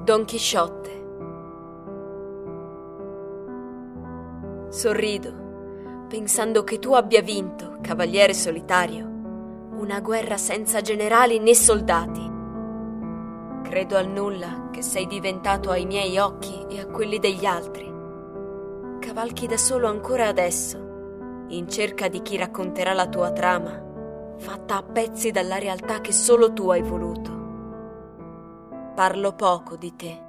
Don Chisciotte. Sorrido, pensando che tu abbia vinto, cavaliere solitario, una guerra senza generali né soldati. Credo al nulla che sei diventato ai miei occhi e a quelli degli altri. Cavalchi da solo ancora adesso, in cerca di chi racconterà la tua trama, fatta a pezzi dalla realtà che solo tu hai voluto. Parlo poco di te,